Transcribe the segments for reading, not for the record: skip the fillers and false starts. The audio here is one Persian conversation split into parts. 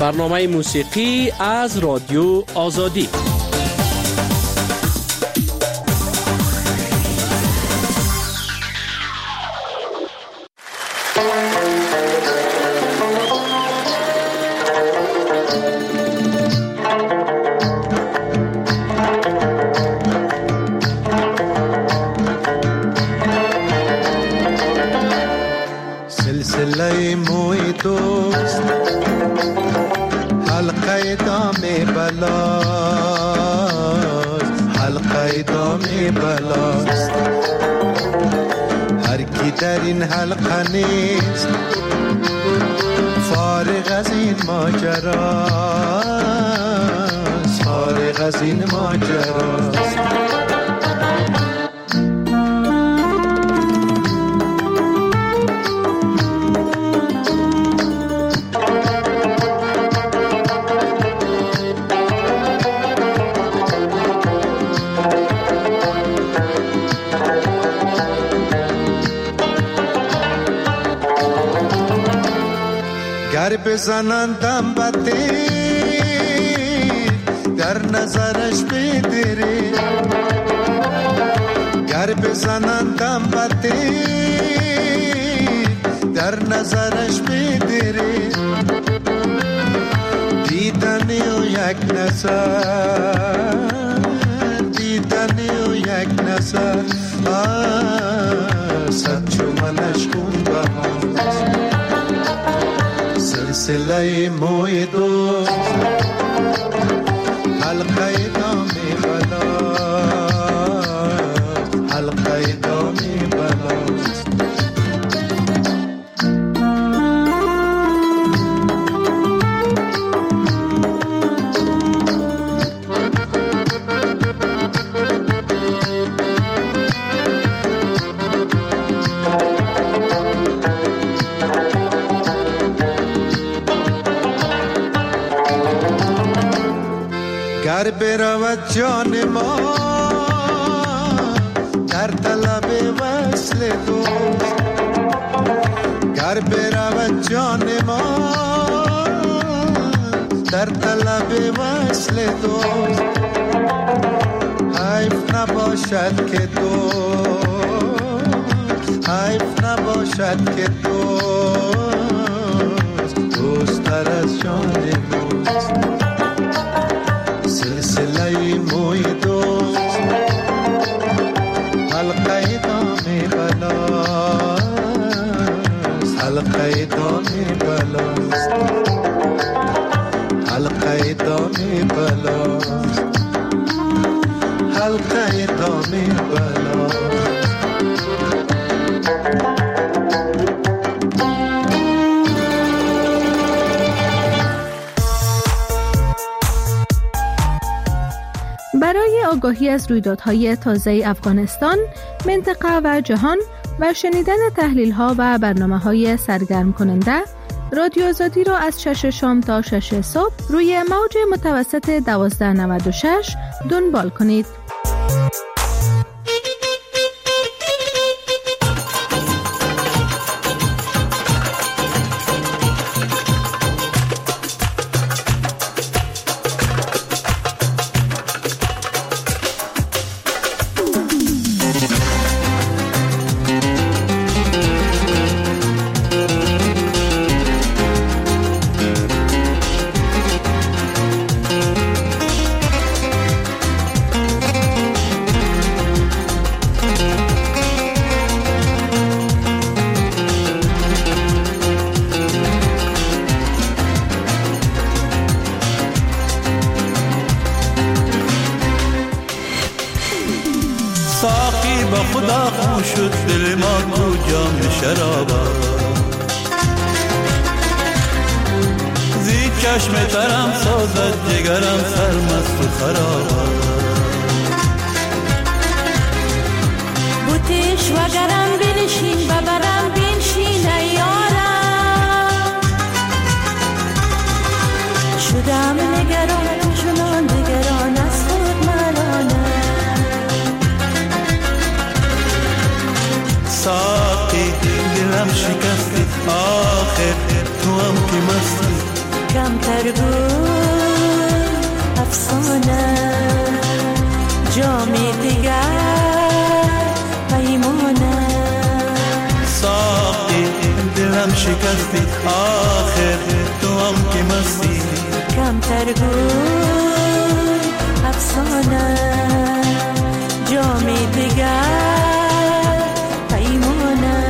برنامه موسیقی از رادیو آزادی. سلسله موی دوست حلقه دام بلاست، حلقه دام بلاست. هر کی در این حلقه نیست فارغ از این ماجراست، فارغ از این ماجراست. گر بزنندم بده در نظرش بدره، گر بزنندم بده در نظرش بدره. دیدنی و یک نظر، دیدنی و یک نظر، صد چو منش خون بهاست. سلسله موی دوست حلقه دام بلاست، حلقه دام بلاست. گر برود جان ما در طلب وصل دوست، گر برود جان ما در طلب وصل دوست. حیف نباشد که دوست، حیف نباشد که دوست دوست‌تر از جان دوست. سلسله موی دوست حلقه دام بلاست، حلقه دام بلاست، حلقه دام بلاست، حلقه دام بلاست. برای آگاهی از رویدادهای تازه افغانستان، منطقه و جهان و شنیدن تحلیل‌ها و برنامه‌های سرگرم کننده، رادیو آزادی را از 6 شام تا 6 صبح روی موج متوسط 1296 دنبال کنید. ساقی با خدا خون شد دل ما تو جام شرابا، زی چشم ترم سازد جگرم سرمست و خرابا. بوتیش و گرم بنشین ببرم بنشین ایارم، شدم نگران چنان نگران از خود مرانم. ساقی دلم شکستی آخر تو هم که مستی، کمتر بود افسانه جامی دیگر پیمانه ساقی دلم شکستی آخر تو هم که مستی کمتر بود افسانه جامی دیگر پیمانه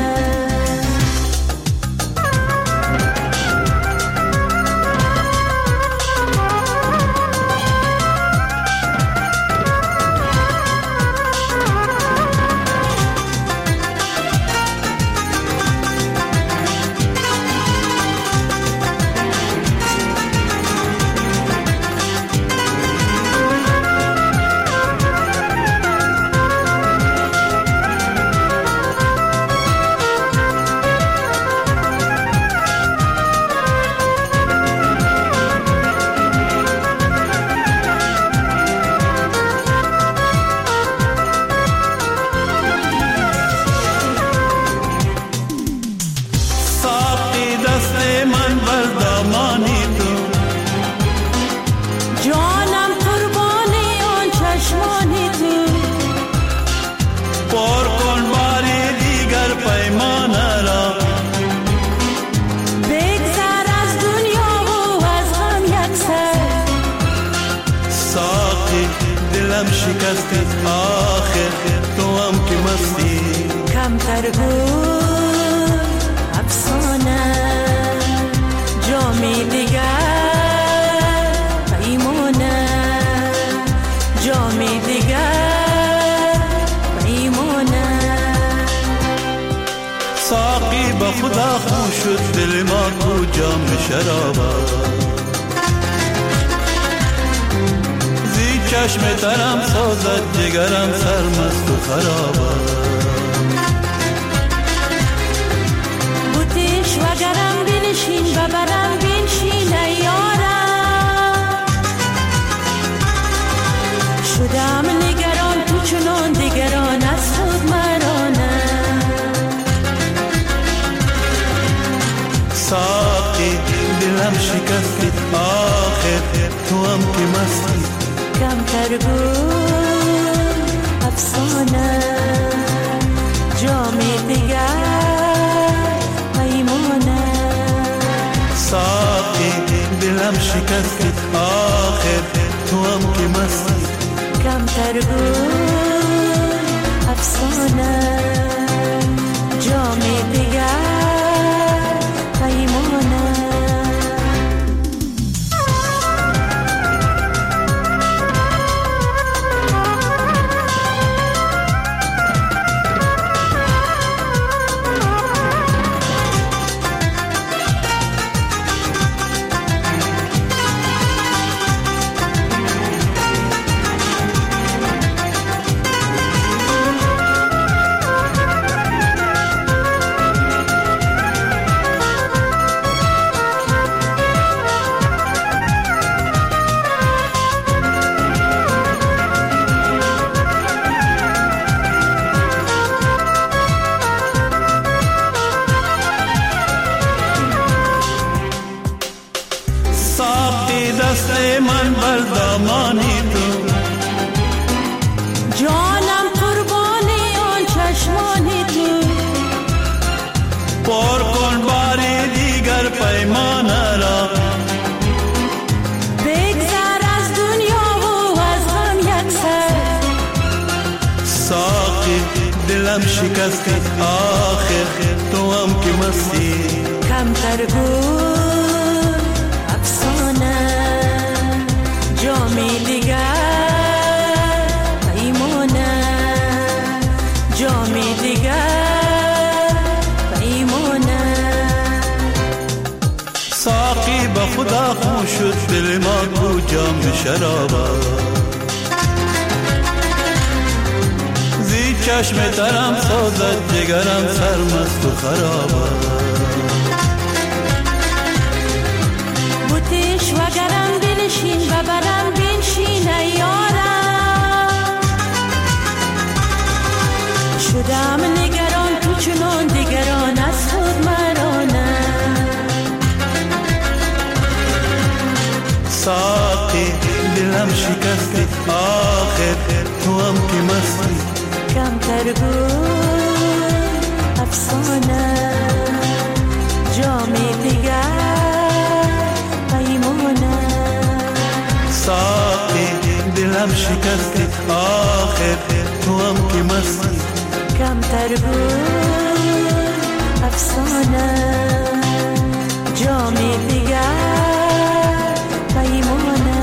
شکستی آخر تو هم که مستی کمتر بود افسانه جامی دیگر پیمانه جامی دیگر پیمانه ساقی با خدا خون شد دل ما تو جام شرابه چشم ترم سازد جگرم سرمست و خرابه بوتیش وگرم بنشین ببرم بنشین یارم شدم نگران تو چنان دیگران از خود مرانه ساقی دلم شکستی آخر تو هم که مستی کمتر بود افسانه جامی دیگر پیمانه ساقی دلم شکستی آخر تو هم که مستی کمتر بود افسانه جامی دیگر پیمانه جانم قربانی آن چشمانی تو پر کن باری دیگر پیمانه را بگذر از دنیا و از غم یک سر ساقی دلم شکستی آخر تو هم که مستی کمتر بود افسانه جامی دیگر پیمانه جامی دیگر پیمانه ساقی با خدا خون شد دل ما تو جام شرابه زی چشم ترم سازد جگرم سرمست و خرابه بوتیش وگرم بنشین ببرم بنشین یارم شدم نگران تو چنان دیگران از خود مرانه آخر تو هم که مستی کمتر بود افسانه جامی دیگر پیمانه ساقی دلم شکستی آخر تو هم که مستی کمتر بود افسانه جامی دیگر پیمانه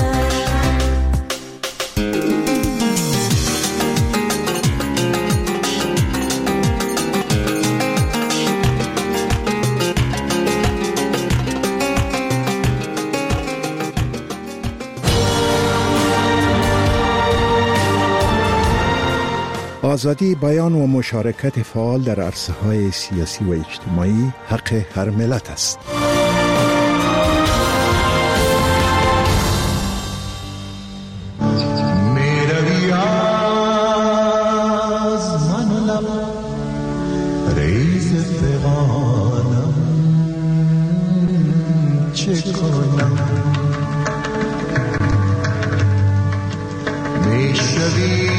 آزادی بیان و مشارکت فعال در عرصه‌های سیاسی و اجتماعی حق هر ملت است. میروی از من لب ریز فغانم چه کنم میشوی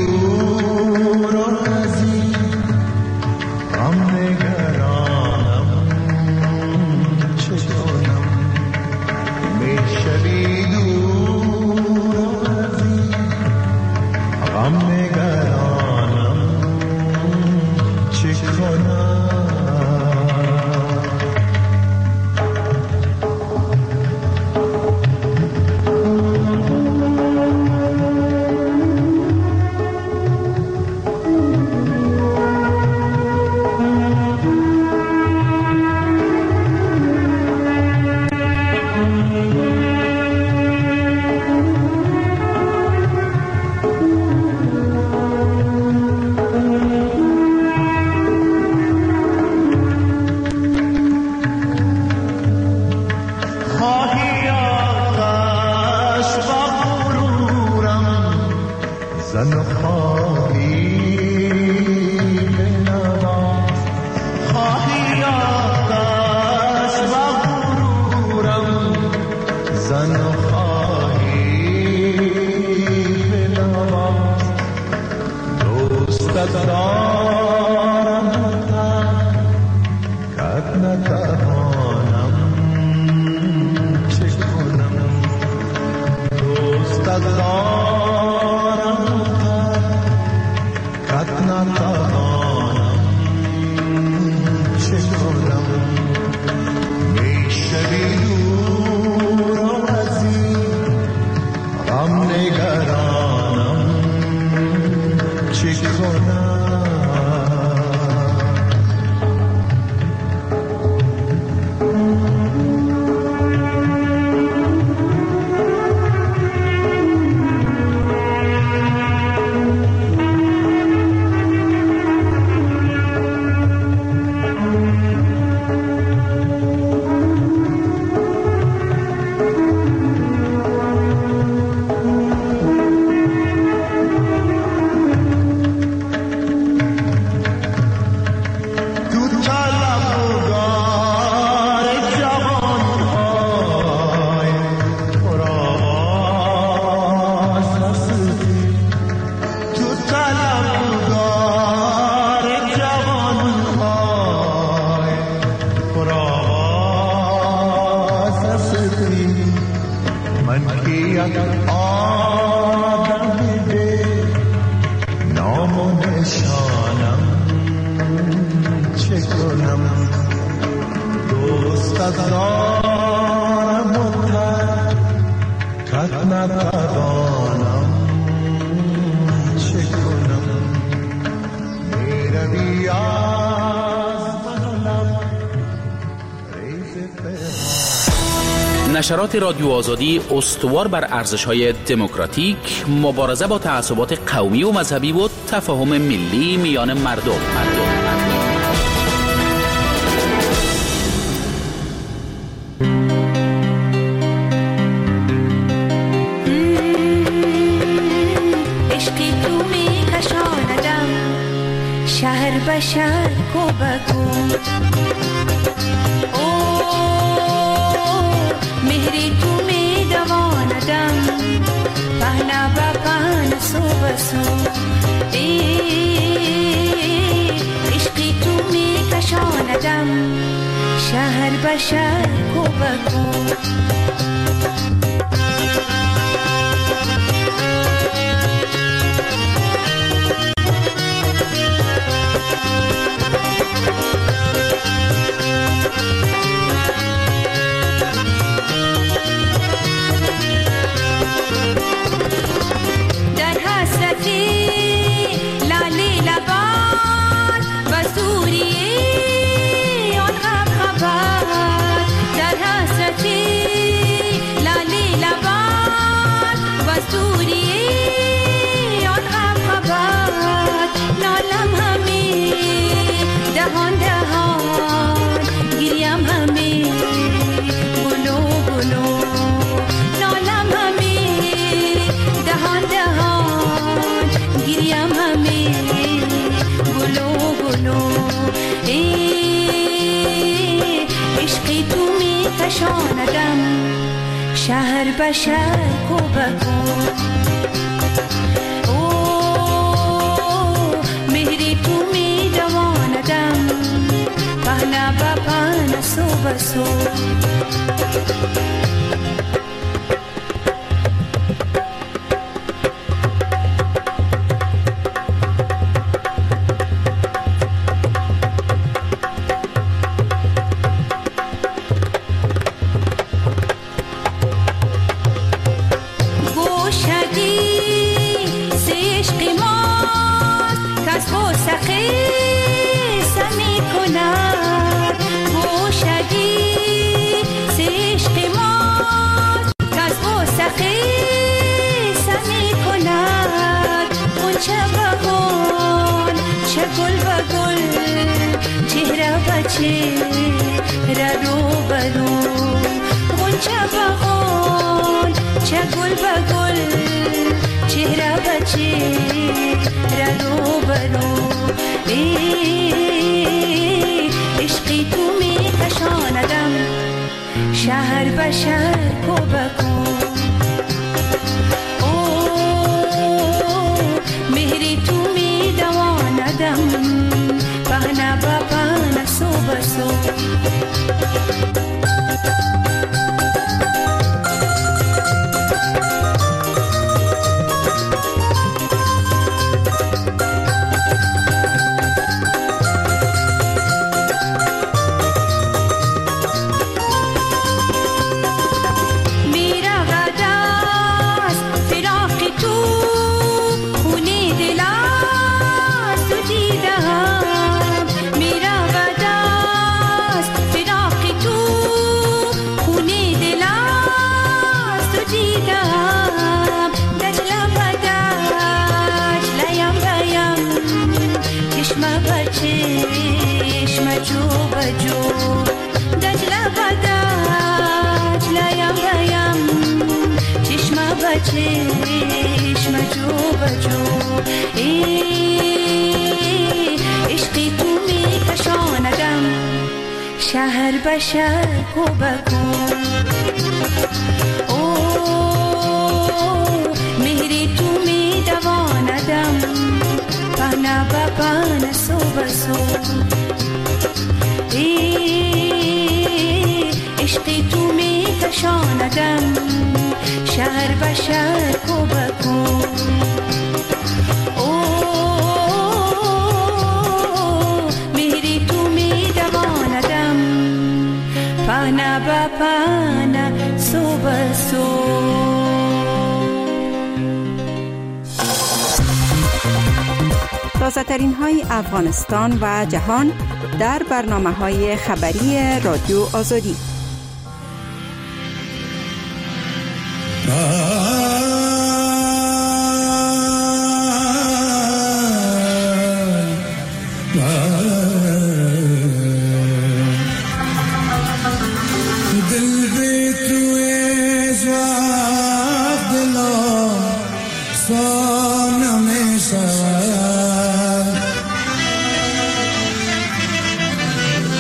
نشرات رادیو آزادی استوار بر ارزش‌های دموکراتیک، مبارزه با تعصبات قومی و مذهبی و تفاهم ملی میان مردم. عشقی تو میکشاندم شهر به شهر کو بگو مهری تو میدم دواندم پهنا با پهن سو بسو عشقی تو می کشاندم شهر به شهر کو بکو شهر به شهر کو بکو مهری تو می دواندم پهنا با پهن سو بسو عشقی تو می کشاندم شهر به شهر کو بکو مهری تو می دواندم پهنا با پهن سو بسو چشم جو بجو عشقی تو می کشاندم شهر به شهر کو بکو مهری تو می دواندم پهنا با پهن سو بسو عشقی تو می کشاندم شهر به شهر کو بکو مهری تو می دواندم پهنا با پهن سو بسو تازه‌ترین های افغانستان و جهان در برنامه‌های خبری رادیو آزادی.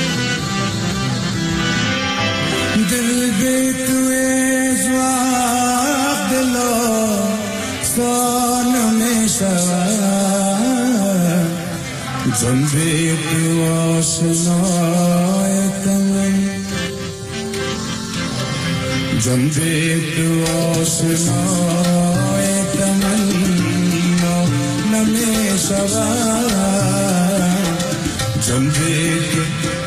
दिल भी तुए ज्वार شود جنبی تو آشنایت من جنبی تو آشنایت من نمی شود جنبی تو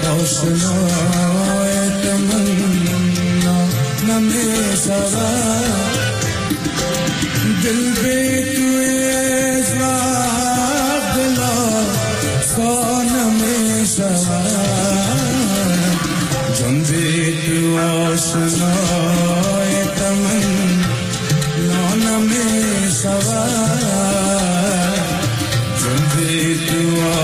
آشنایت من نمی شود دل بی توی ازواق دلا سانه می شود جان بی تو آشنایت من نانه می شود جان بی تو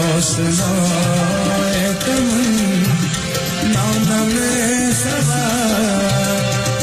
آشنایت من نانه می شود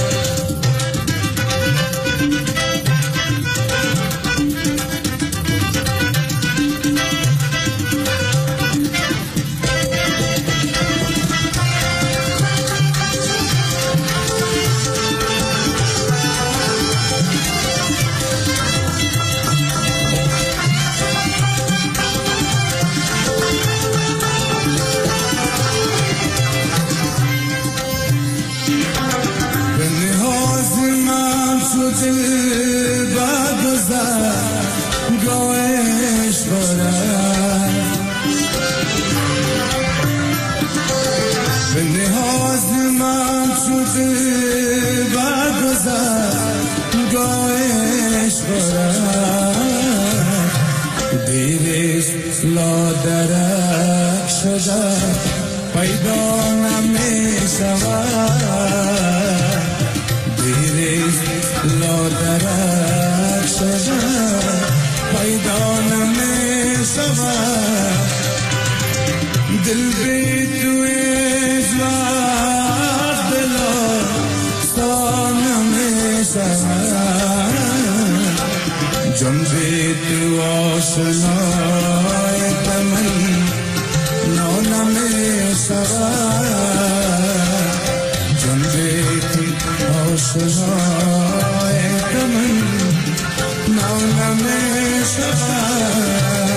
لادرک شده پیدا نمی شود دیریز لادرک شده پیدا نمی شود دل بی توی ازواق دلا سا نمی شود جان بی تو آشنایت من نانه می شود جان بی تو آشنایت من نانه می شود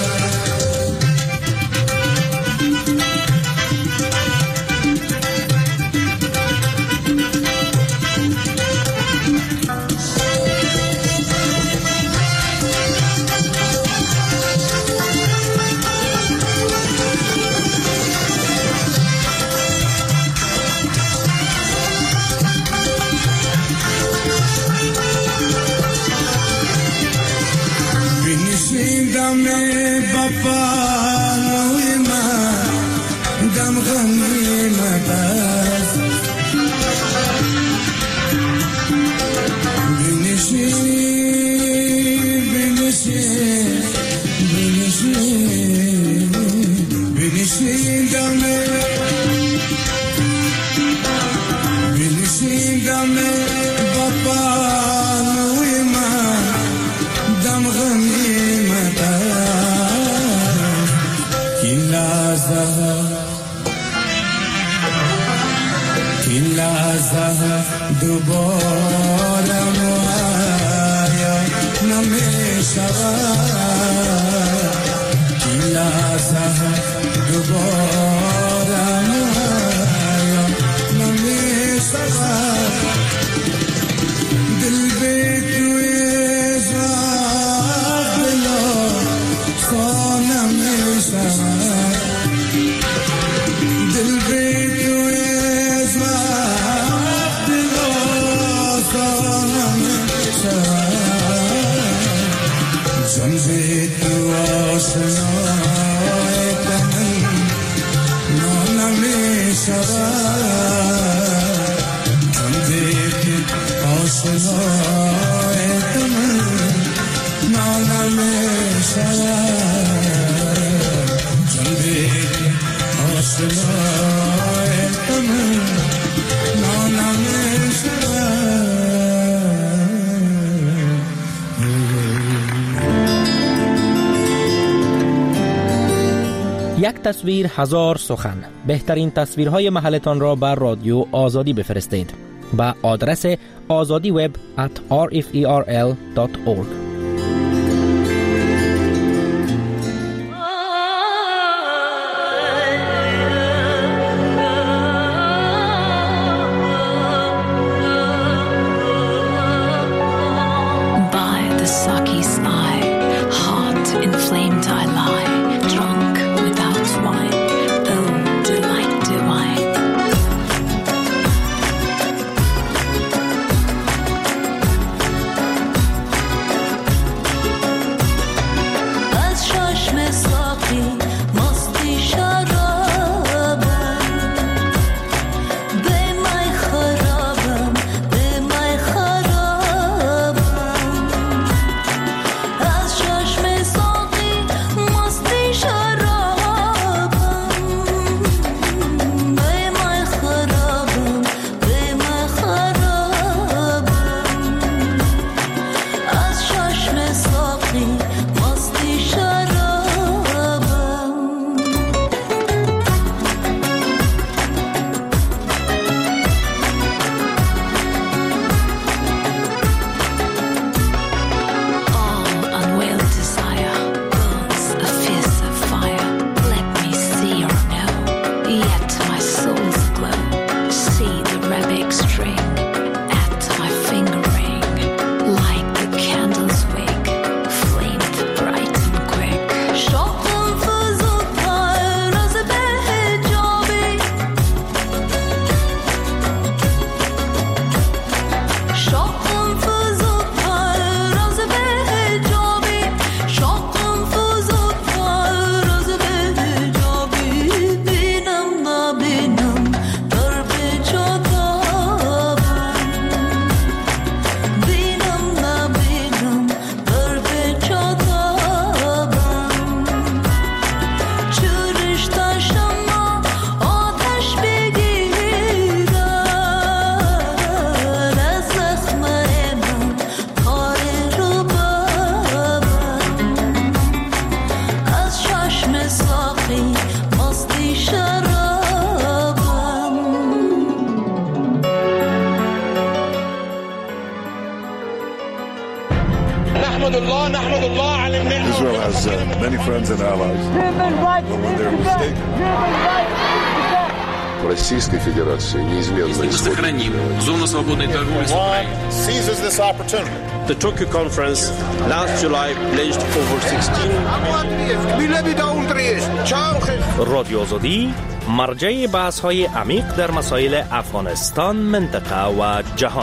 دوباره مویا نمی شود این لحظه دوباره مویا نمی شود دل بی توی ازواق دلا سا نمی شود دل بی توی ازواق جان بی تو آشنایت من نانه می شود جان بی تو آشنایت من نانه می شود جان بی تو آشنایت من نانه می شود یک تصویر هزار سخن. بهترین تصویرهای محلتان را بر رادیو آزادی بفرستید به آدرس azadiweb@rferl.org. many friends and allies. But when they're mistaken, Российской Федерации неизменно сохраним зону свободной торговли с Украиной. Seizes this opportunity. The Tokyo conference last July pledged over 16 رادیو آزادی مرجع بحث‌های عمیق در مسائل افغانستان، منطقه و جهان.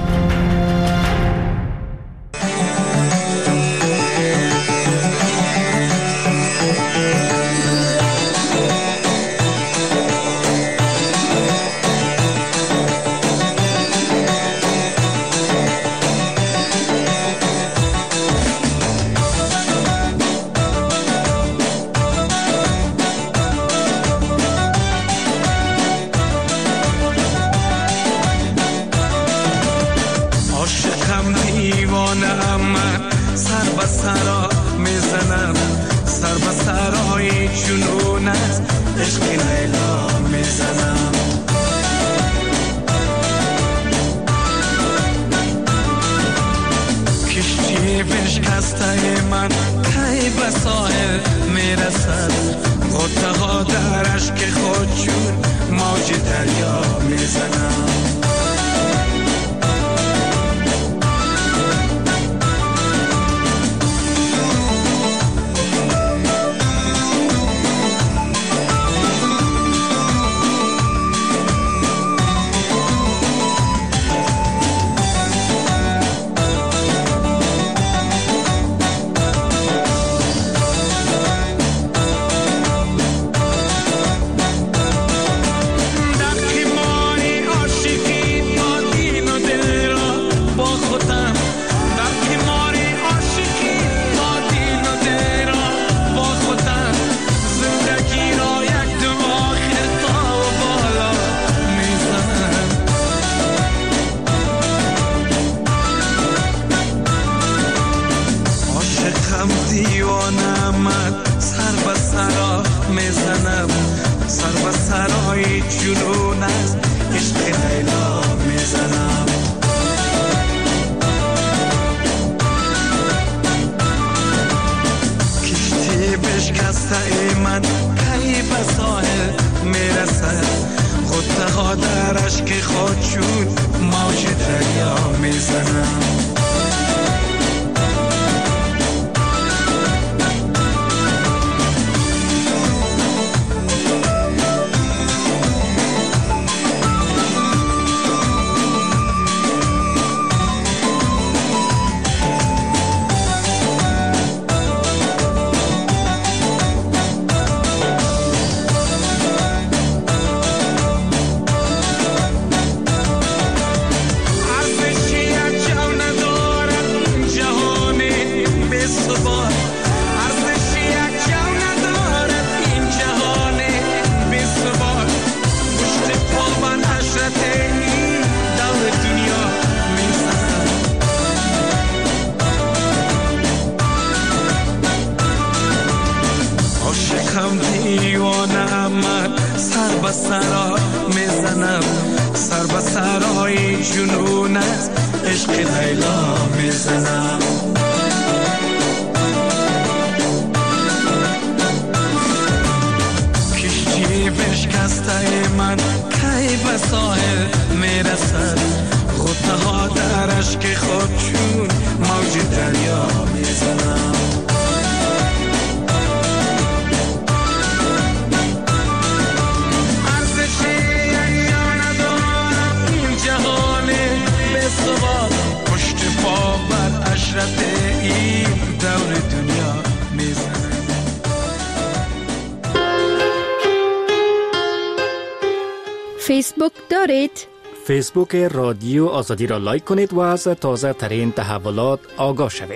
فیسبوک دارید؟ فیسبوک رادیو آزادی را لایک کنید و از تازه ترین تحولات آگاه شوید.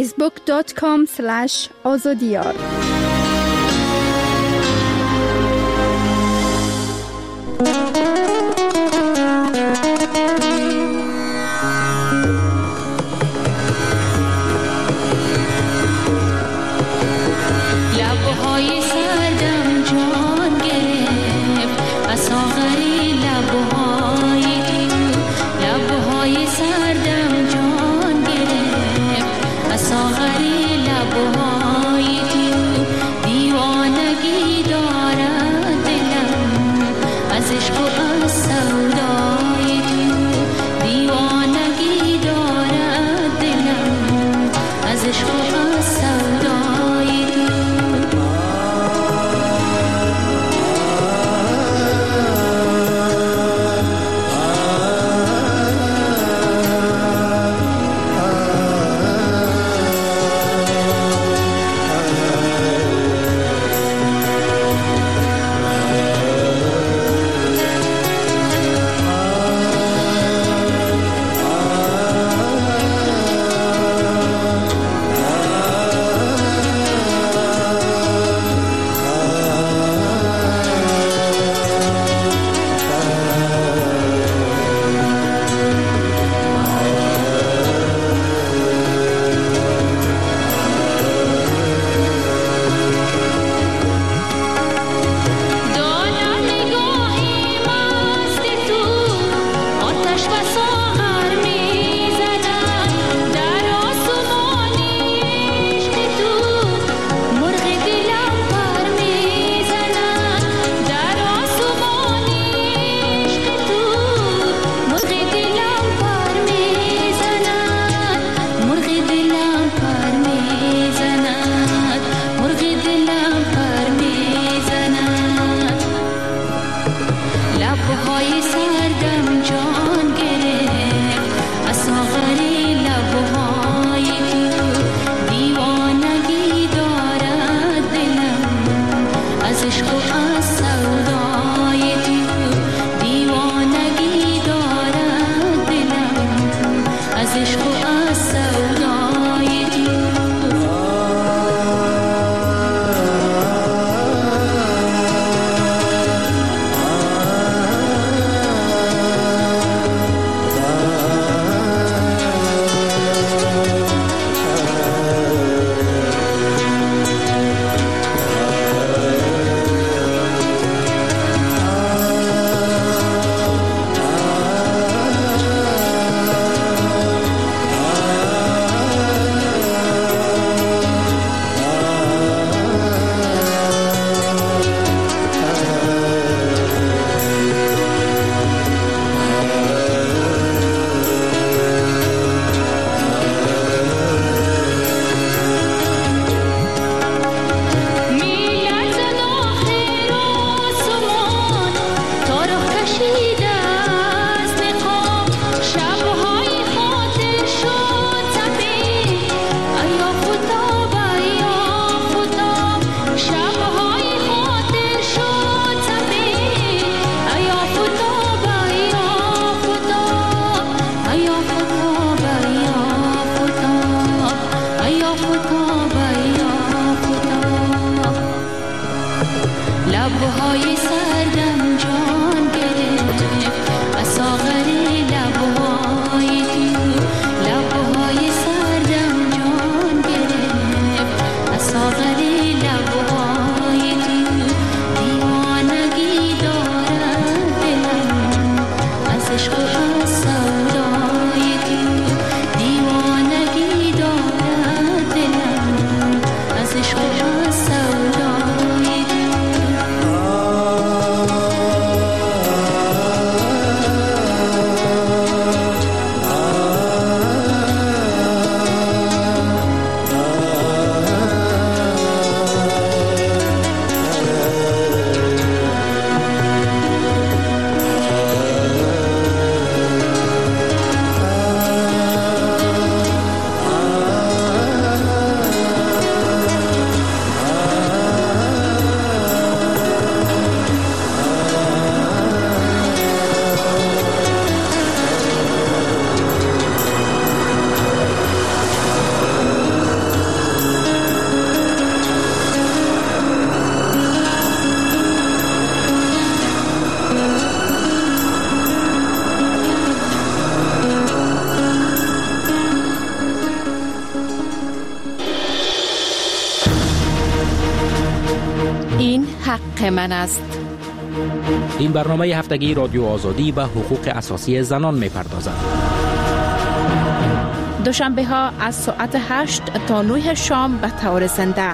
facebook.com/azadiyar لبهای سردم جان گرفت از ساغری لبهای سردم جان گرفت از ساغری لبهای لبهای سردم جان گرفت از ساغر لبهای تو، لبهای سردم جان گرفت از ساغر لبهای تو، دیوانگی دارد دلم از عشق و از سودای تو، دیوانگی دارد دلم از عشق و از سودای تو. این حق من است. این برنامه هفتگی رادیو آزادی به حقوق اساسی زنان می‌پردازد. دوشنبه ها از ساعت 8 تا 9 شام به طور زنده.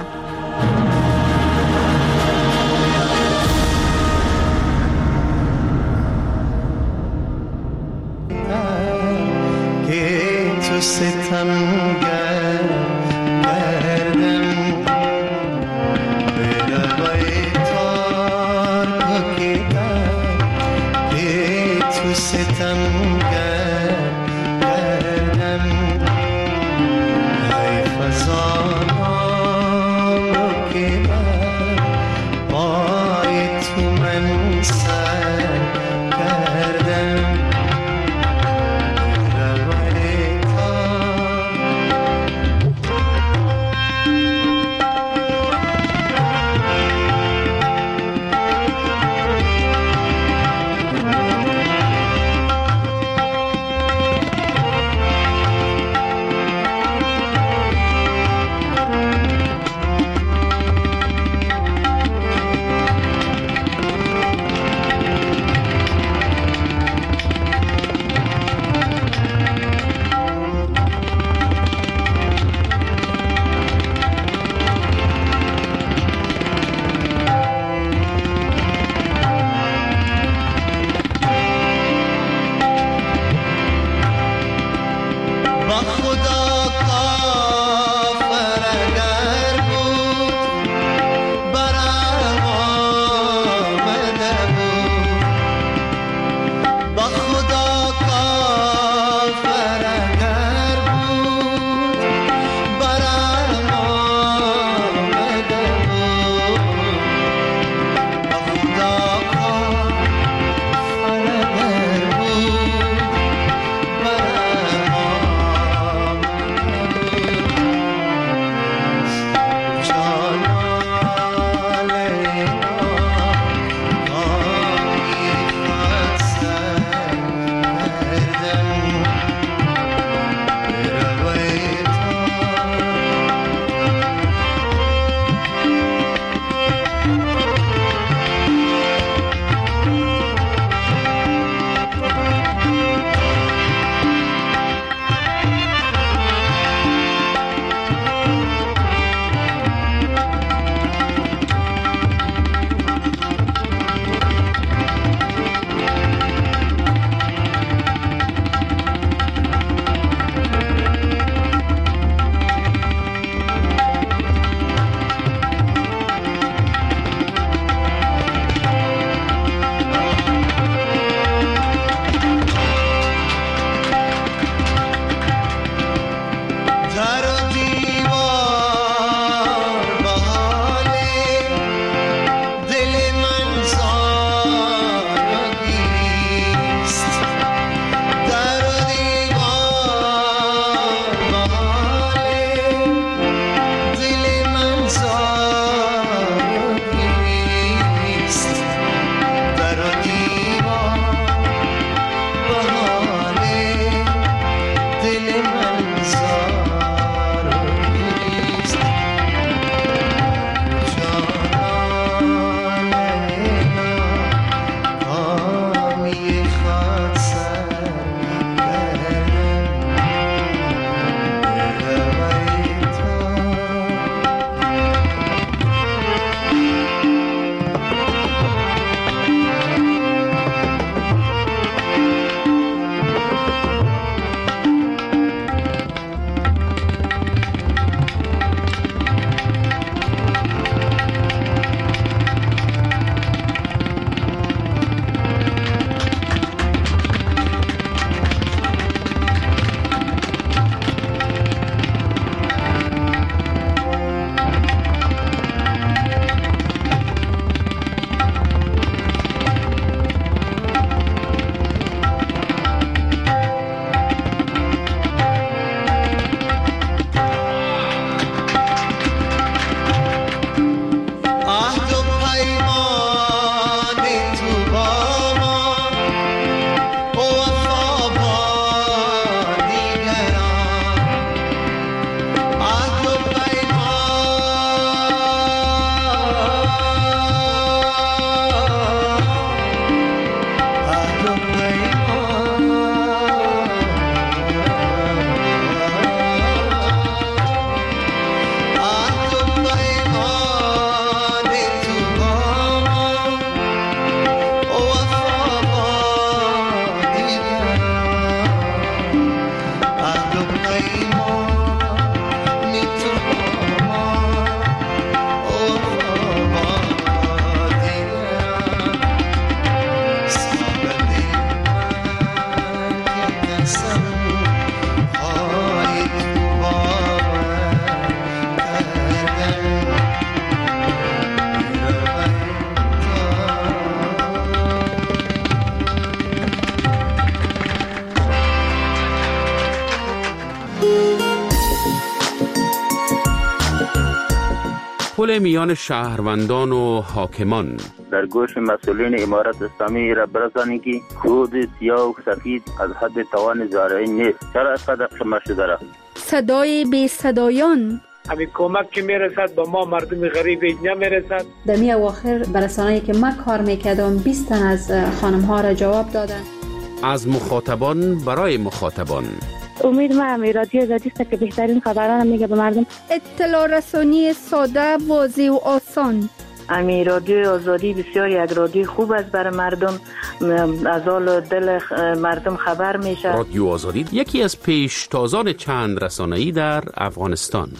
تنش میان شهروندان و حاکمان. در گوش مسئولین امارت اسلامی را برسانید که کود سیاه و سفید از حد توان زارعی نیست. چرا اینقدر قمه شده را؟ صدای بی صدایان. همین کمک که میرسد به ما مردم غریب نمیرسد. در می اواخر برسانه‌ای که من کار میکردم 20 تن از خانم ها را جواب دادن. از مخاطبان برای مخاطبان. امید ما رادیو آزادی است که بهترین خبران میگه به مردم. اطلاع رسانی ساده، واضح و آسان. امی رادیو آزادی بسیار یک رادیو خوب است برای مردم، از حال دل مردم خبر میشه. رادیو آزادی یکی از پیشتازان چند رسانه‌ای در افغانستان.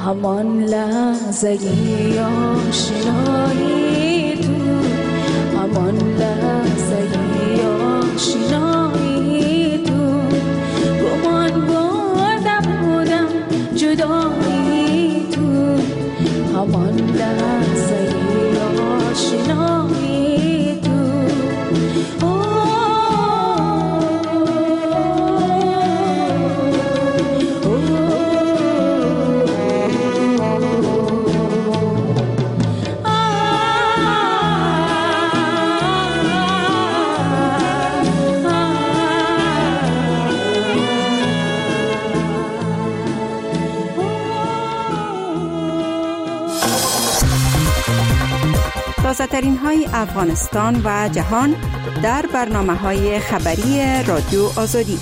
همان لحظه آشنایی تو، همان لحظه آشنایی تو، گمان بردم بودم جدایی تو، همان لحظه آشنایی تو. تازه‌ترین های افغانستان و جهان در برنامه‌های خبری رادیو آزادی.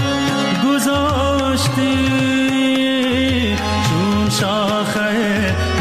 شاخه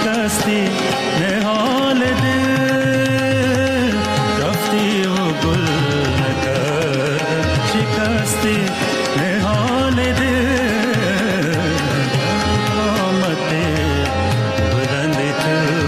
شکستی نهال دل، رفتی و گل نکرد شکستی نهال دل، آمد بلند تو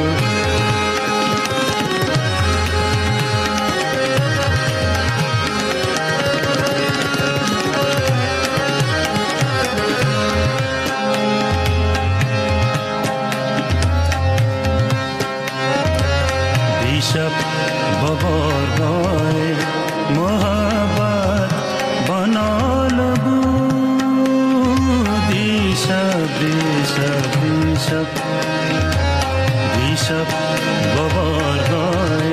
شب با بارگاه محبت بنال بود، دیشب با بارگاه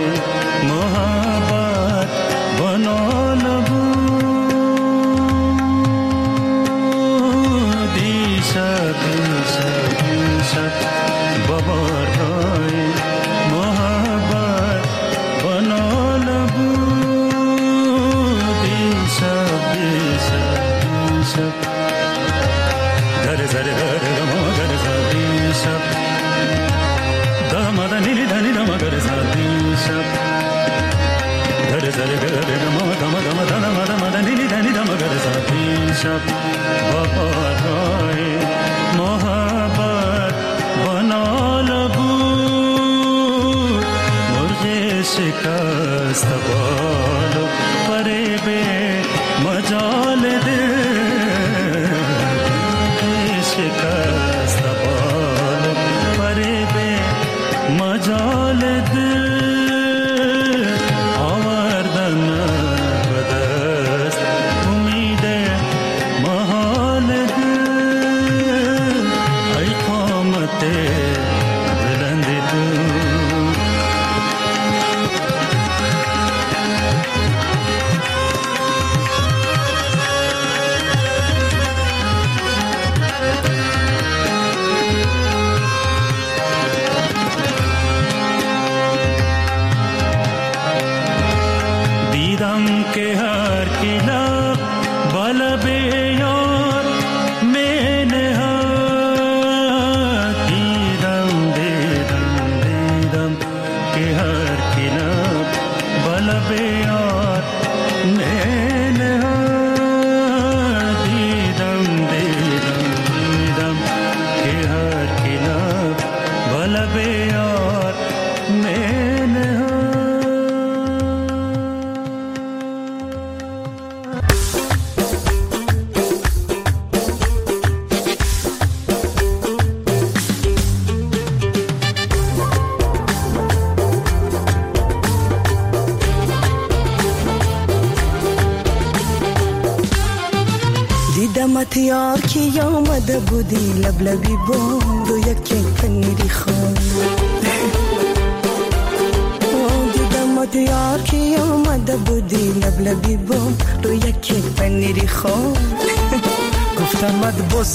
محبت بنال بود، دیشب با بارگاه محبت بنال بود، دیشب در زره ما در زری شب داماد نیلی دانی دام گر زری شب در زره ما داماد نیلی دانی دام گر زری شب با بارگاه محبت بنال بود، مرغ شکست بالو پره به مجال دل، شکست بالو پره به مجال دل، آوردن به دست امید محال دل، ای قامت بلند تو دیدم که هر کلا بالا به یار می نهاد، دیدم که هر کلا بالا به یار می نهاد، دیدم که هر کلا بالا به یار می نهاد. دیدمت یار کی آمده بودی لبلبی بام رو یک پنیری خان، دیدمت یار کی آمده بودی لبلبی بام رو یک پنیری خان، گفتمت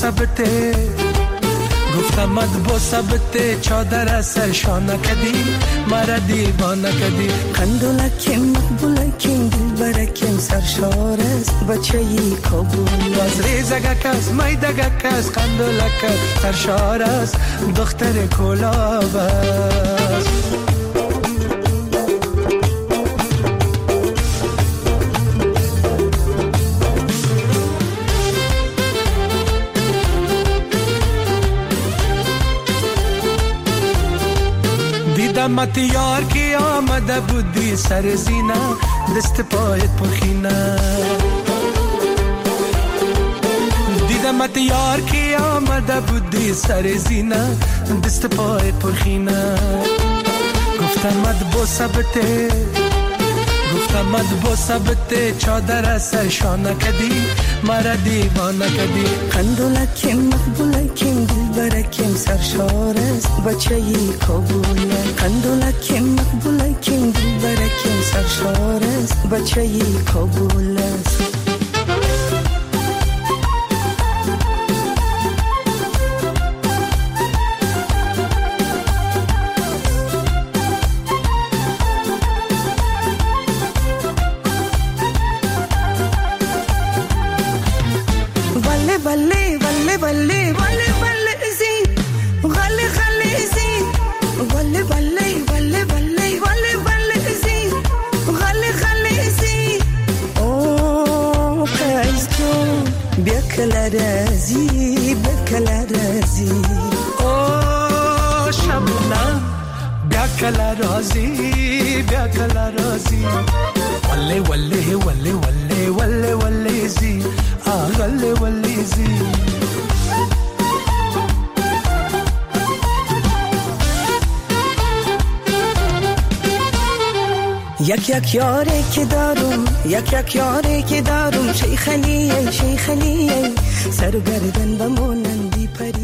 با ثبت چادر سرشانه کدی مرا دیوانه کدی، قندولکم مقبولکم دلبرکم سرشار است بچه ای کابل، از ریزگک است میدگک است قندولک سرشار است دختر کلاب است. دیدمت یار کی آمده بودی سر زینه دست پایت پرخینه، دیدمت یار کی آمده بودی سر زینه دست پایت پرخینه، گفتمت با ثبت چادر سرشانه کدی مرا دیوانه کدی، قندولکم مقبولکم دلبرکم سرشار است بچه ای کابل، قندولکم مقبولکم دلبرکم سرشار است بچه ای کابل است. بله بله بله بله بله بله زین غلی غلی زین رازی بکلا رازی او شبنم بکلا رازی بکلا رازی وله وله وله وله وله وله زی وله وله زی یک یک یاری که دارم یک یک یاری که دارم شیخلیه شیخلیه سر و گردن بمونن بی پری